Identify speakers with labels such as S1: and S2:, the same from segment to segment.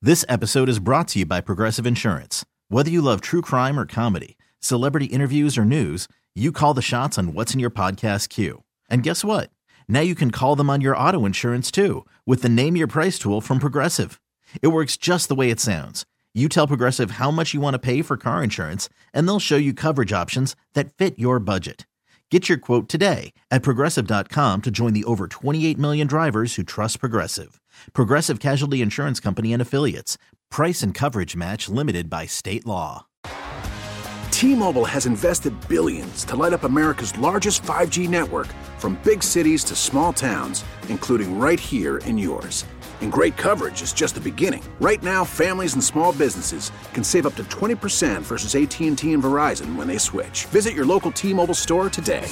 S1: This episode is brought to you by Progressive Insurance. Whether you love true crime or comedy, celebrity interviews or news, you call the shots on what's in your podcast queue. And guess what? Now you can call them on your auto insurance too with the Name Your Price tool from Progressive. It works just the way it sounds. You tell Progressive how much you want to pay for car insurance, and they'll show you coverage options that fit your budget. Get your quote today at Progressive.com to join the over 28 million drivers who trust Progressive. Progressive Casualty Insurance Company and Affiliates. Price and coverage match limited by state law.
S2: T-Mobile has invested billions to light up America's largest 5G network, from big cities to small towns, including right here in yours. And great coverage is just the beginning. Right now, families and small businesses can save up to 20% versus AT&T and Verizon when they switch. Visit your local T-Mobile store today.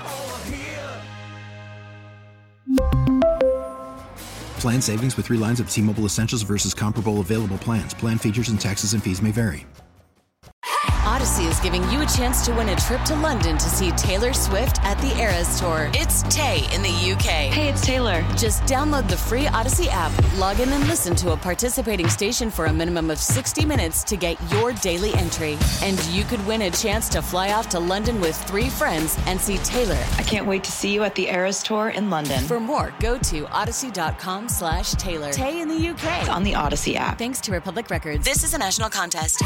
S3: Plan savings with 3 lines of T-Mobile Essentials versus comparable available plans. Plan features and taxes and fees may vary.
S4: Odyssey is giving you a chance to win a trip to London to see Taylor Swift at the Eras Tour. It's Tay in the UK.
S5: Hey, it's Taylor.
S4: Just download the free Odyssey app, log in and listen to a participating station for a minimum of 60 minutes to get your daily entry. And you could win a chance to fly off to London with 3 friends and see Taylor.
S5: I can't wait to see you at the Eras Tour in London.
S4: For more, go to odyssey.com/Taylor. Tay in the UK.
S5: It's on the Odyssey app.
S4: Thanks to Republic Records. This is a national contest.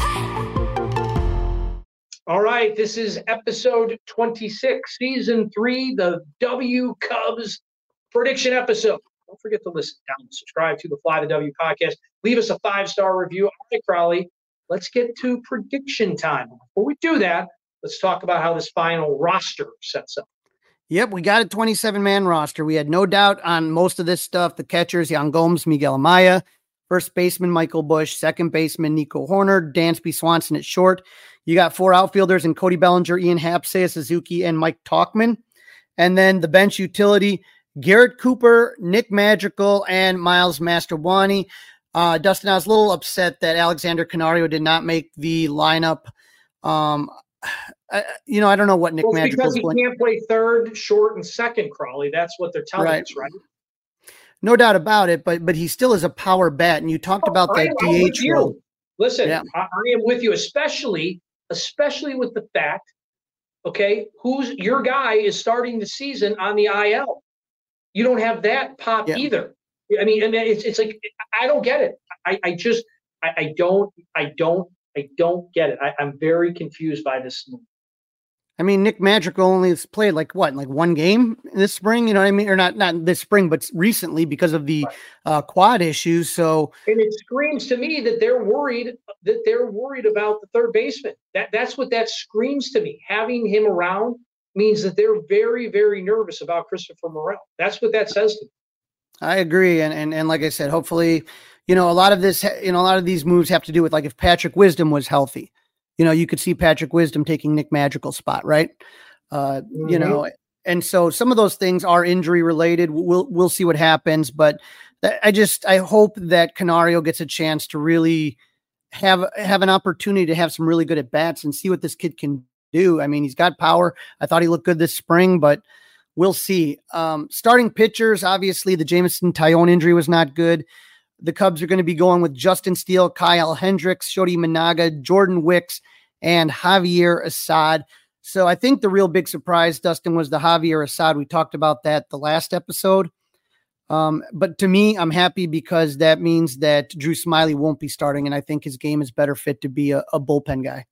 S6: All right, this is episode 26, season 3, the W Cubs prediction episode. Don't forget to listen down and subscribe to the Fly to W podcast. Leave us a 5-star review. All right, Crowley, let's get to prediction time. Before we do that, let's talk about how this final roster sets up.
S7: Yep, we got a 27-man roster. We had no doubt on most of this stuff. The catchers, Yan Gomes, Miguel Amaya. First baseman, Michael Busch. Second baseman, Nico Horner. Dansby Swanson at short. You got 4 outfielders in Cody Bellinger, Ian Happ, Seiya Suzuki, and Mike Tauchman. And then the bench utility, Garrett Cooper, Nick Madrigal, and Miles Mastrobuoni. Dustin, I was a little upset that Alexander Canario did not make the lineup. I don't know what Nick Madrigal is
S6: because he can't play third, short, and second, Crowley. That's what they're telling us, right?
S7: No doubt about it, but he still is a power bat, and you talked about that DH role.
S6: Listen, yeah. I am with you, especially with the fact, okay, who's your guy is starting the season on the IL. You don't have that pop either. I mean, it's like I don't get it. I don't get it. I'm very confused by this move.
S7: I mean, Nick Madrigal only has played like 1 game this spring, you know what I mean? Or not this spring, but recently because of the quad issues. So,
S6: and it screams to me that they're worried about the third baseman. That's what that screams to me. Having him around means that they're very, very nervous about Christopher Morel. That's what that says to me.
S7: I agree. And like I said, hopefully, a lot of these moves have to do with, like, if Patrick Wisdom was healthy. You could see Patrick Wisdom taking Nick Madrigal's spot, right? And so some of those things are injury related. We'll see what happens, but I hope that Canario gets a chance to really have an opportunity to have some really good at bats and see what this kid can do. I mean, he's got power. I thought he looked good this spring, but we'll see. Starting pitchers, obviously the Jameson Taillon injury was not good. The Cubs are going to be going with Justin Steele, Kyle Hendricks, Shodi Managa, Jordan Wicks, and Javier Assad. So I think the real big surprise, Dustin, was the Javier Assad. We talked about that the last episode. But to me, I'm happy because that means that Drew Smyly won't be starting, and I think his game is better fit to be a bullpen guy.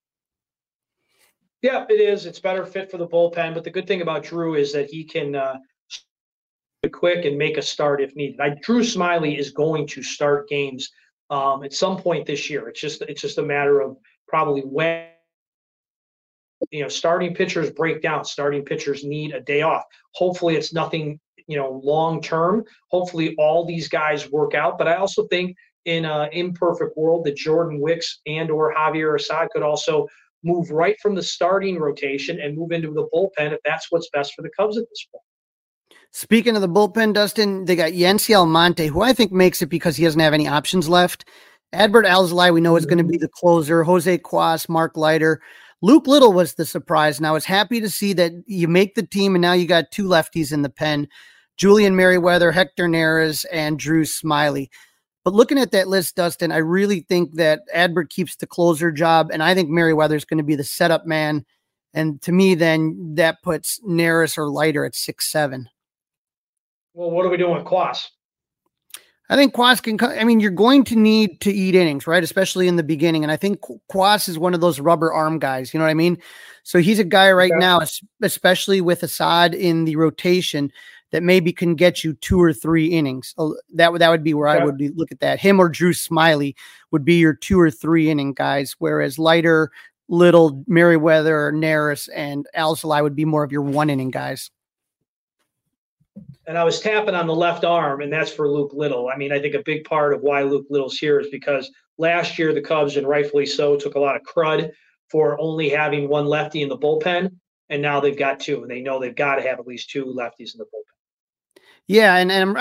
S6: Yeah, it is. It's better fit for the bullpen. But the good thing about Drew is that he can quick and make a start if needed. Drew Smyly is going to start games at some point this year. It's just a matter of probably when starting pitchers break down. Starting pitchers need a day off. Hopefully it's nothing long term. Hopefully all these guys work out. But I also think in an imperfect world that Jordan Wicks and or Javier Assad could also move right from the starting rotation and move into the bullpen if that's what's best for the Cubs at this point.
S7: Speaking of the bullpen, Dustin, they got Yency Almonte, who I think makes it because he doesn't have any options left. Adbert Alzolay, we know, is going to be the closer. Jose Cuas, Mark Leiter. Luke Little was the surprise. And I was happy to see that you make the team, and now you got 2 lefties in the pen, Julian Merriweather, Hector Neris, and Drew Smyly. But looking at that list, Dustin, I really think that Adbert keeps the closer job, and I think Merriweather is going to be the setup man. And to me, then that puts Neris or Leiter at 6-7.
S6: Well, what are we doing with Quas?
S7: I think Quas can. I mean, you're going to need to eat innings, right? Especially in the beginning. And I think Quas is one of those rubber arm guys. You know what I mean? So he's a guy right now, especially with Assad in the rotation, that maybe can get you 2 or 3 innings. That would be where I would look at that. Him or Drew Smiley would be your 2 or 3 inning guys, whereas Leiter, Little, Merriweather, Neris, and Alzolay would be more of your 1 inning guys.
S6: And I was tapping on the left arm, and that's for Luke Little. I mean, I think a big part of why Luke Little's here is because last year the Cubs, and rightfully so, took a lot of crud for only having 1 lefty in the bullpen, and now they've got 2, and they know they've got to have at least 2 lefties in the bullpen.
S7: Yeah,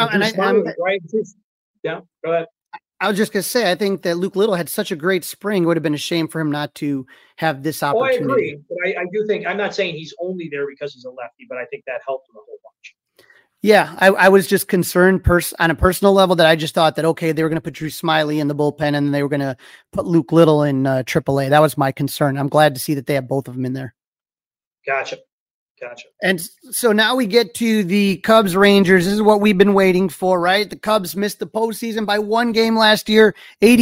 S6: yeah, go ahead.
S7: I was just going to say, I think that Luke Little had such a great spring. It would have been a shame for him not to have this opportunity.
S6: I agree. But I do think, I'm not saying he's only there because he's a lefty, but I think that helped him a whole bunch.
S7: Yeah, I was just concerned on a personal level that I just thought that, okay, they were going to put Drew Smiley in the bullpen and then they were going to put Luke Little in AAA. That was my concern. I'm glad to see that they have both of them in there.
S6: Gotcha.
S7: And so now we get to the Cubs Rangers. This is what we've been waiting for, right? The Cubs missed the postseason by 1 game last year,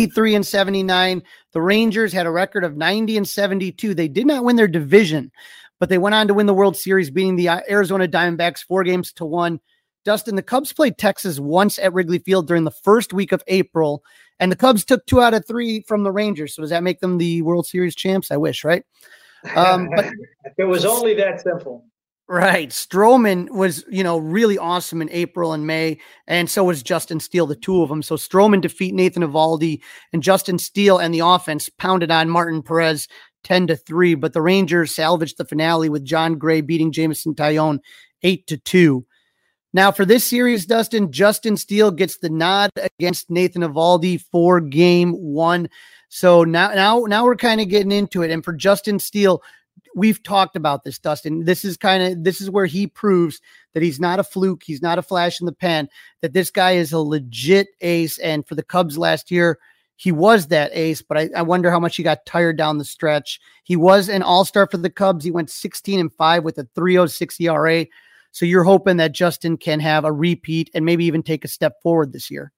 S7: 83-79. The Rangers had a record of 90-72. They did not win their division, but they went on to win the World Series, beating the Arizona Diamondbacks 4-1. Dustin, the Cubs played Texas once at Wrigley Field during the first week of April, and the Cubs took 2 out of 3 from the Rangers. So does that make them the World Series champs? I wish, right?
S6: But it was only that simple.
S7: Right. Stroman was, really awesome in April and May, and so was Justin Steele, the 2 of them. So Stroman defeat Nathan Eovaldi, and Justin Steele and the offense pounded on Martin Perez 10-3, but the Rangers salvaged the finale with John Gray beating Jameson Taillon 8-2. Now for this series, Dustin, Justin Steele gets the nod against Nathan Eovaldi for game 1. So now we're kind of getting into it. And for Justin Steele, we've talked about this, Dustin. This is where he proves that he's not a fluke. He's not a flash in the pan, that this guy is a legit ace. And for the Cubs last year, he was that ace, but I wonder how much he got tired down the stretch. He was an all-star for the Cubs. He went 16-5 with a 3.06 ERA. So you're hoping that Justin can have a repeat and maybe even take a step forward this year.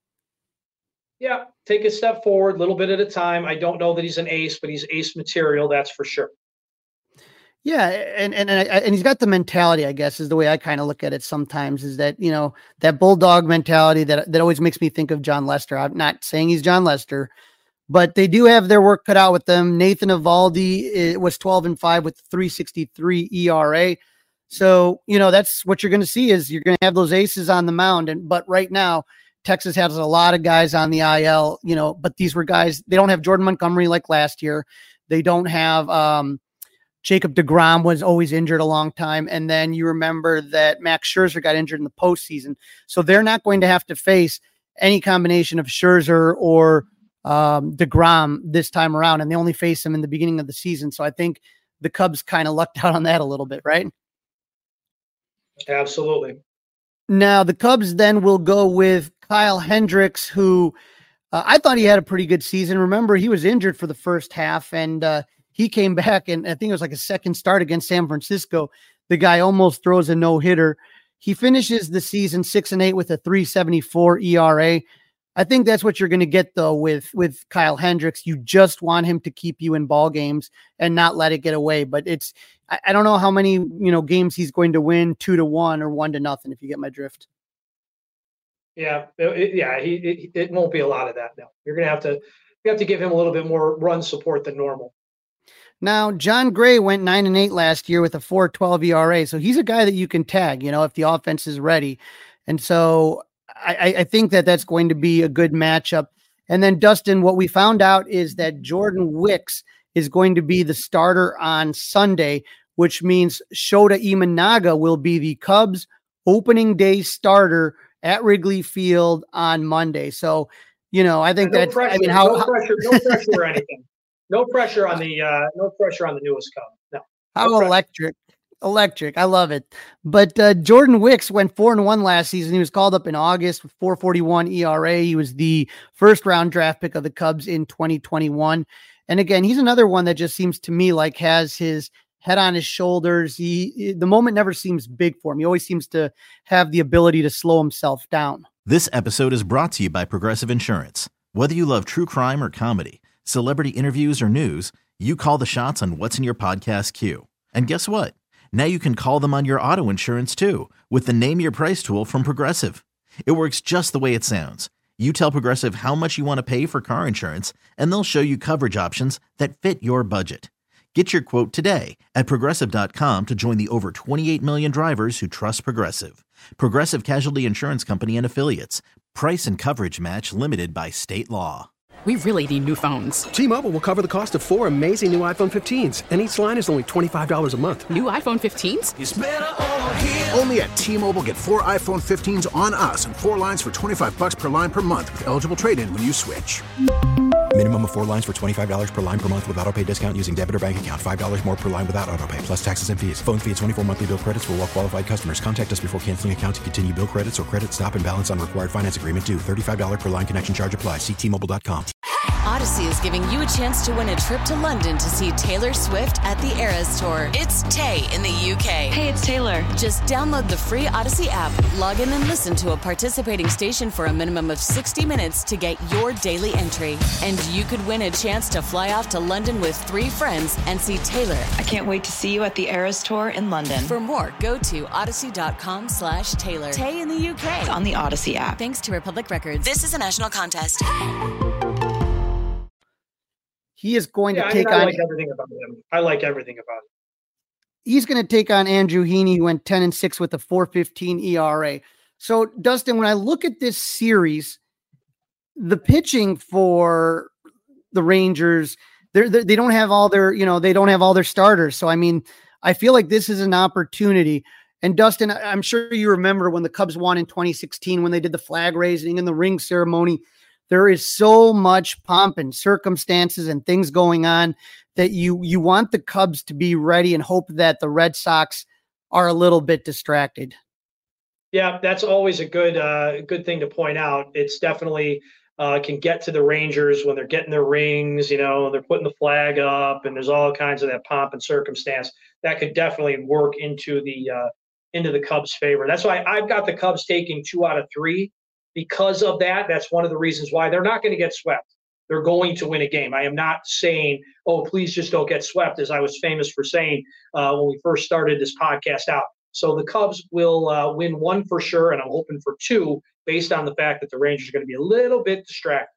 S6: Yeah, take a step forward, a little bit at a time. I don't know that he's an ace, but he's ace material, that's for sure.
S7: Yeah, and he's got the mentality, I guess, is the way I kind of look at it sometimes, is that, that bulldog mentality that always makes me think of John Lester. I'm not saying he's John Lester, but they do have their work cut out with them. Nathan Eovaldi was 12-5 with 3.63 ERA. So, that's what you're going to see, is you're going to have those aces on the mound. But right now, Texas has a lot of guys on the IL, but these were guys, they don't have Jordan Montgomery like last year. They don't have Jacob deGrom was always injured a long time. And then you remember that Max Scherzer got injured in the postseason. So they're not going to have to face any combination of Scherzer or deGrom this time around. And they only face him in the beginning of the season. So I think the Cubs kind of lucked out on that a little bit, right?
S6: Absolutely.
S7: Now the Cubs then will go with Kyle Hendricks, who I thought he had a pretty good season. Remember, he was injured for the first half, and he came back, and I think it was like a second start against San Francisco. The guy almost throws a no-hitter. He finishes the season 6-8 with a 3.74 ERA. I think that's what you're going to get, though, with Kyle Hendricks. You just want him to keep you in ball games and not let it get away. But I don't know how many games he's going to win, 2-1 or 1-0, if you get my drift.
S6: Yeah, it won't be a lot of that. No, you're going to have to give him a little bit more run support than normal.
S7: Now, John Gray went 9-8 last year with a 4.12 ERA. So he's a guy that you can tag, if the offense is ready. And so I think that's going to be a good matchup. And then, Dustin, what we found out is that Jordan Wicks is going to be the starter on Sunday, which means Shota Imanaga will be the Cubs opening day starter at Wrigley Field on Monday. So, I think
S6: no pressure or anything. No pressure on the newest Cub. No.
S7: How electric. Electric. I love it. But Jordan Wicks went 4-1 last season. He was called up in August with 4.41 ERA. He was the first round draft pick of the Cubs in 2021. And again, he's another one that just seems to me like has his head on his shoulders. The moment never seems big for him. He always seems to have the ability to slow himself down.
S1: This episode is brought to you by Progressive Insurance. Whether you love true crime or comedy, celebrity interviews or news, you call the shots on what's in your podcast queue. And guess what? Now you can call them on your auto insurance too with the Name Your Price tool from Progressive. It works just the way it sounds. You tell Progressive how much you want to pay for car insurance, and they'll show you coverage options that fit your budget. Get your quote today at Progressive.com to join the over 28 million drivers who trust Progressive. Progressive Casualty Insurance Company and Affiliates. Price and coverage match limited by state law.
S8: We really need new phones.
S9: T-Mobile will cover the cost of 4 amazing new iPhone 15s, and each line is only $25 a month.
S8: New iPhone 15s?
S2: It's better over here. Only at T-Mobile, get 4 iPhone 15s on us and 4 lines for $25 per line per month with eligible trade-in when you switch.
S3: Minimum of 4 lines for $25 per line per month with autopay discount using debit or bank account. $5 more per line without autopay, plus taxes and fees. Phone fee at 24 monthly bill credits for well-qualified customers. Contact us before canceling account to continue bill credits or credit stop and balance on required finance agreement due. $35 per line connection charge applies. See T-Mobile.com.
S4: Odyssey is giving you a chance to win a trip to London to see Taylor Swift at the Eras Tour. It's Tay in the UK.
S5: Hey, it's Taylor.
S4: Just download the free Odyssey app, log in and listen to a participating station for a minimum of 60 minutes to get your daily entry. And you could win a chance to fly off to London with 3 friends and see Taylor.
S5: I can't wait to see you at the Eras Tour in London.
S4: For more, go to odyssey.com/Taylor. Tay in the UK.
S5: It's on the Odyssey app.
S4: Thanks to Republic Records. This is a national contest.
S7: He is going to take
S6: I
S7: on.
S6: like everything about him. I like everything about him.
S7: He's going to take on Andrew Heaney, who went 10-6 with a 4.15 ERA. So, Dustin, when I look at this series, the pitching for the Rangers, they don't have all their, they don't have all their starters. So, I mean, I feel like this is an opportunity. And Dustin, I'm sure you remember when the Cubs won in 2016, when they did the flag raising and the ring ceremony. There is so much pomp and circumstances and things going on that you want the Cubs to be ready and hope that the Red Sox are a little bit distracted.
S6: Yeah, that's always a good thing to point out. It's definitely can get to the Rangers when they're getting their rings, they're putting the flag up, and there's all kinds of that pomp and circumstance that could definitely work into the Cubs' favor. That's why I've got the Cubs taking 2 out of 3. Because of that, that's one of the reasons why they're not going to get swept. They're going to win a game. I am not saying, oh, please just don't get swept, as I was famous for saying when we first started this podcast out. So the Cubs will win 1 for sure, and I'm hoping for 2 based on the fact that the Rangers are going to be a little bit distracted.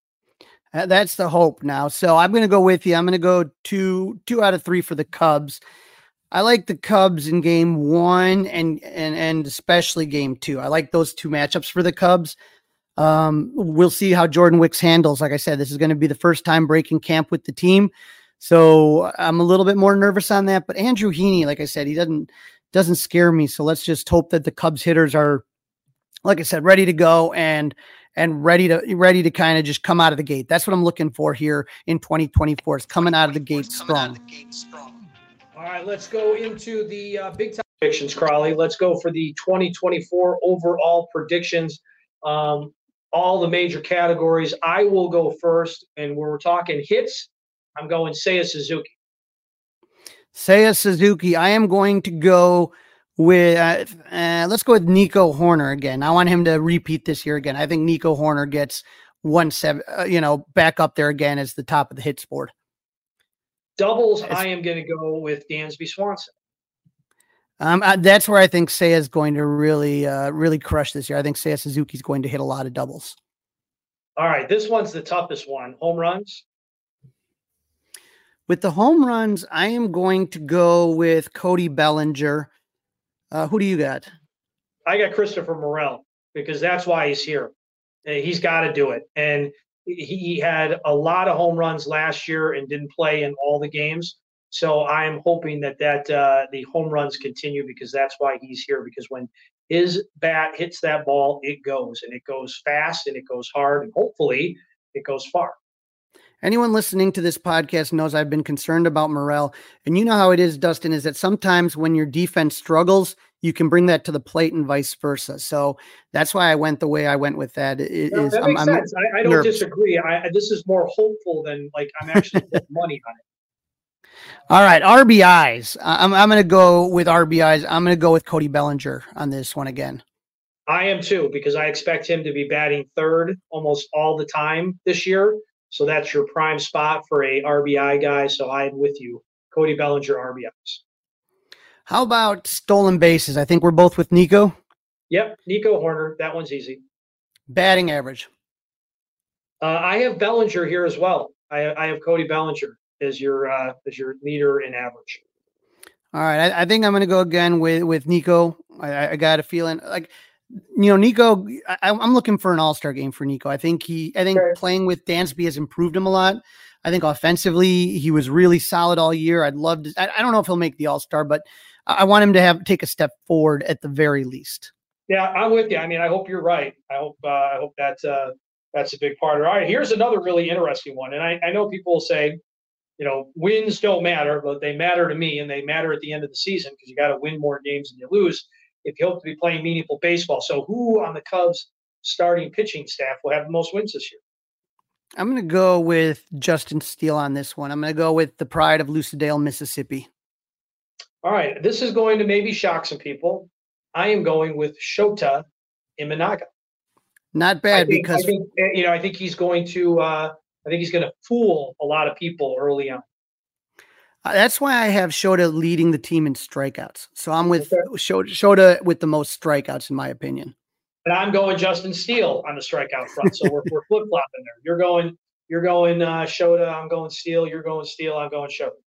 S7: That's the hope now. So I'm going to go with you. I'm going to go 2 out of 3 for the Cubs. I like the Cubs in game 1 and especially game 2. I like those 2 matchups for the Cubs. We'll see how Jordan Wicks handles. Like I said, this is going to be the first time breaking camp with the team. So I'm a little bit more nervous on that, but Andrew Heaney, like I said, he doesn't scare me. So let's just hope that the Cubs hitters are, like I said, ready to go and ready to kind of just come out of the gate. That's what I'm looking for here in 2024. Is coming out of the gate strong.
S6: All right, let's go into the big time predictions, Crawley. Let's go for the 2024 overall predictions. All the major categories. I will go first, and we're talking hits. I'm going Seiya Suzuki.
S7: Seiya Suzuki. I am going to go with, let's go with Nico Hoerner again. I want him to repeat this year again. I think Nico Hoerner gets 1-7, back up there again as the top of the hits board.
S6: Doubles, I am going to go with Dansby Swanson.
S7: That's where I think Seiya is going to really crush this year. I think Seiya Suzuki is going to hit a lot of doubles.
S6: All right, this one's the toughest one. Home runs?
S7: With the home runs, I am going to go with Cody Bellinger. Who do you got?
S6: I got Christopher Morel, because that's why he's here. He's got to do it. And he had a lot of home runs last year and didn't play in all the games. So I'm hoping that the home runs continue, because that's why he's here. Because when his bat hits that ball, it goes, and it goes fast, and it goes hard, and hopefully it goes far.
S7: Anyone listening to this podcast knows I've been concerned about morale. And you know how it is, Dustin, is that sometimes when your defense struggles, you can bring that to the plate and vice versa. So that's why I went the way I went with that.
S6: That makes sense. I don't disagree. This is more hopeful than like I'm actually putting money on it.
S7: All right, RBIs. I'm going to go with RBIs. I'm going to go with Cody Bellinger on this one again.
S6: I am too, because I expect him to be batting third almost all the time this year. So that's your prime spot for a RBI guy. So I'm with you. Cody Bellinger, RBIs.
S7: How about stolen bases? I think we're both with Nico.
S6: Yep, Nico Horner. That one's easy.
S7: Batting average.
S6: I have Bellinger here as well. I have Cody Bellinger as your leader in average.
S7: All right, I think I'm going to go again with Nico. I got a feeling like, Nico. I'm looking for an all-star game for Nico. I think playing with Dansby has improved him a lot. I think offensively he was really solid all year. I'd love to. I don't know if he'll make the all-star, but I want him to take a step forward at the very least.
S6: Yeah, I'm with you. I mean, I hope you're right. I hope that's a big part of it. All right, here's another really interesting one. And I know people will say, wins don't matter, but they matter to me, and they matter at the end of the season because you got to win more games than you lose if you hope to be playing meaningful baseball. So who on the Cubs starting pitching staff will have the most wins this year?
S7: I'm going to go with Justin Steele on this one. I'm going to go with the pride of Lucedale, Mississippi.
S6: All right, this is going to maybe shock some people. I am going with Shota Imanaga.
S7: Not bad
S6: I think he's going to fool a lot of people early on.
S7: That's why I have Shota leading the team in strikeouts. So I'm with Shota with the most strikeouts, in my opinion.
S6: And I'm going Justin Steele on the strikeout front. So we're flip-flopping there. You're going Shota. I'm going Steele. You're going Steele. I'm going Shota.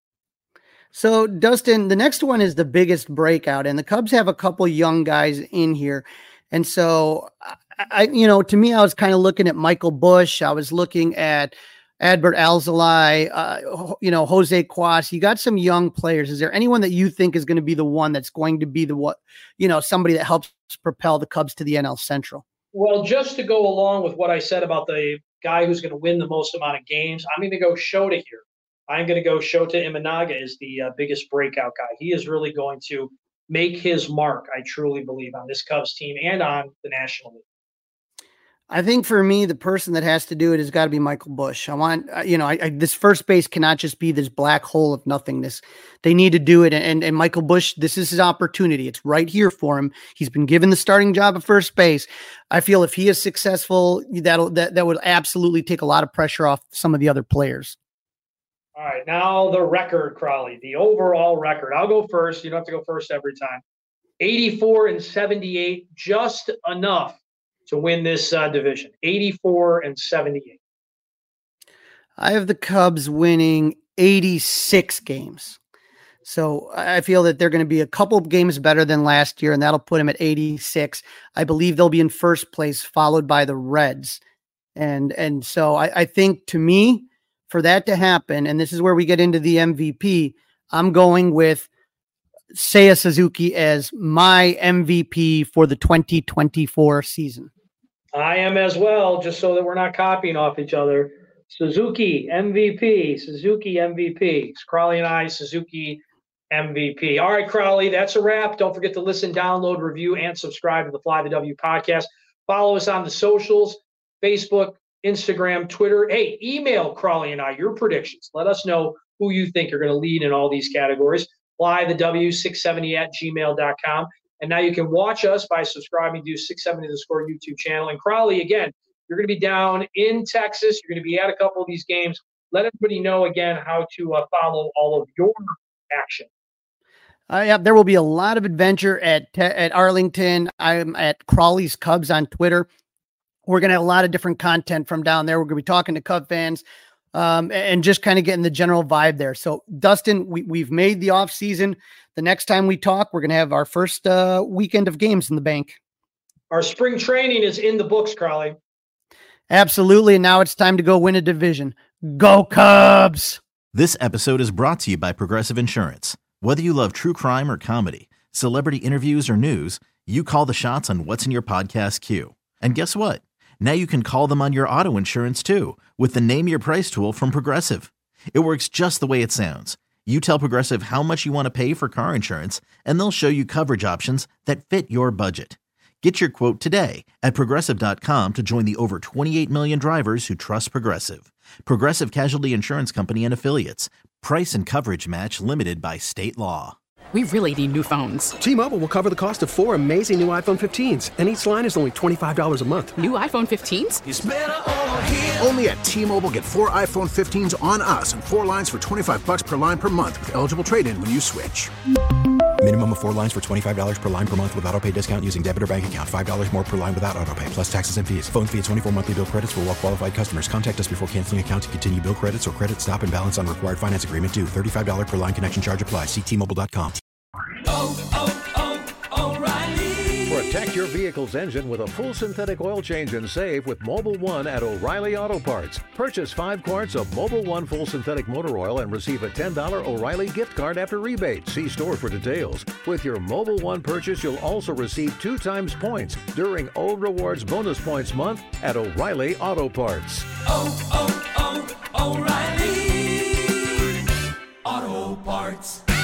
S7: So Dustin, the next one is the biggest breakout, and the Cubs have a couple young guys in here. And so to me, I was kind of looking at Michael Busch. I was looking at Adbert Alzolay, Jose Cuas. You got some young players. Is there anyone that you think is going to be the one that's going to be somebody that helps propel the Cubs to the NL Central?
S6: Well, just to go along with what I said about the guy who's going to win the most amount of games, I'm going to go Shota here. I'm going to go Shota Imanaga as the biggest breakout guy. He is really going to make his mark, I truly believe, on this Cubs team and on the National League.
S7: I think for me, the person that has to do it has got to be Michael Busch. I want, this first base cannot just be this black hole of nothingness. They need to do it. And Michael Busch, this is his opportunity. It's right here for him. He's been given the starting job at first base. I feel if he is successful, that would absolutely take a lot of pressure off some of the other players.
S6: All right, now the record, Crawley, the overall record. I'll go first. You don't have to go first every time. 84-78, just enough to win this division. 84-78.
S7: I have the Cubs winning 86 games. So I feel that they're going to be a couple of games better than last year, and that'll put them at 86. I believe they'll be in first place, followed by the Reds. And so I think, to me, for that to happen, and this is where we get into the MVP, I'm going with Seiya Suzuki as my MVP for the 2024 season.
S6: I am as well, just so that we're not copying off each other. Suzuki MVP. It's Crawley and I, Suzuki MVP. All right, Crawley, that's a wrap. Don't forget to listen, download, review, and subscribe to the Fly the W podcast. Follow us on the socials, Facebook, Instagram, Twitter. Hey, email Crawley and I your predictions. Let us know who you think are going to lead in all these categories. flythew670@gmail.com. And now you can watch us by subscribing to 670 The Score YouTube channel. And Crawley, again, you're going to be down in Texas. You're going to be at a couple of these games. Let everybody know again how to follow all of your action.
S7: There will be a lot of adventure at Arlington. I'm at Crawley's Cubs on Twitter. We're going to have a lot of different content from down there. We're going to be talking to Cub fans and just kind of getting the general vibe there. So, Dustin, we've made the off season. The next time we talk, we're going to have our first weekend of games in the bank.
S6: Our spring training is in the books, Crawley.
S7: Absolutely. And now it's time to go win a division. Go Cubs!
S1: This episode is brought to you by Progressive Insurance. Whether you love true crime or comedy, celebrity interviews or news, you call the shots on what's in your podcast queue. And guess what? Now you can call them on your auto insurance too with the Name Your Price tool from Progressive. It works just the way it sounds. You tell Progressive how much you want to pay for car insurance, and they'll show you coverage options that fit your budget. Get your quote today at Progressive.com to join the over 28 million drivers who trust Progressive. Progressive Casualty Insurance Company and Affiliates. Price and coverage match limited by state law.
S8: We really need new phones.
S9: T-Mobile will cover the cost of 4 amazing new iPhone 15s, and each line is only $25 a month.
S8: New iPhone 15s?
S2: It's better over here. Only at T-Mobile, get 4 iPhone 15s on us and 4 lines for $25 per line per month with eligible trade-in when you switch.
S3: Minimum of 4 lines for $25 per line per month with auto pay discount using debit or bank account. $5 more per line without auto pay, plus taxes and fees. Phone fee at 24 monthly bill credits for well-qualified customers. Contact us before canceling account to continue bill credits or credit stop and balance on required finance agreement due. $35 per line connection charge applies. See T-Mobile.com.
S10: O'Reilly. Protect your vehicle's engine with a full synthetic oil change and save with Mobil 1 at O'Reilly Auto Parts. Purchase 5 quarts of Mobil 1 full synthetic motor oil and receive a $10 O'Reilly gift card after rebate. See store for details. With your Mobil 1 purchase, you'll also receive 2 times points during O Rewards Bonus Points Month at O'Reilly Auto Parts.
S11: O'Reilly Auto Parts.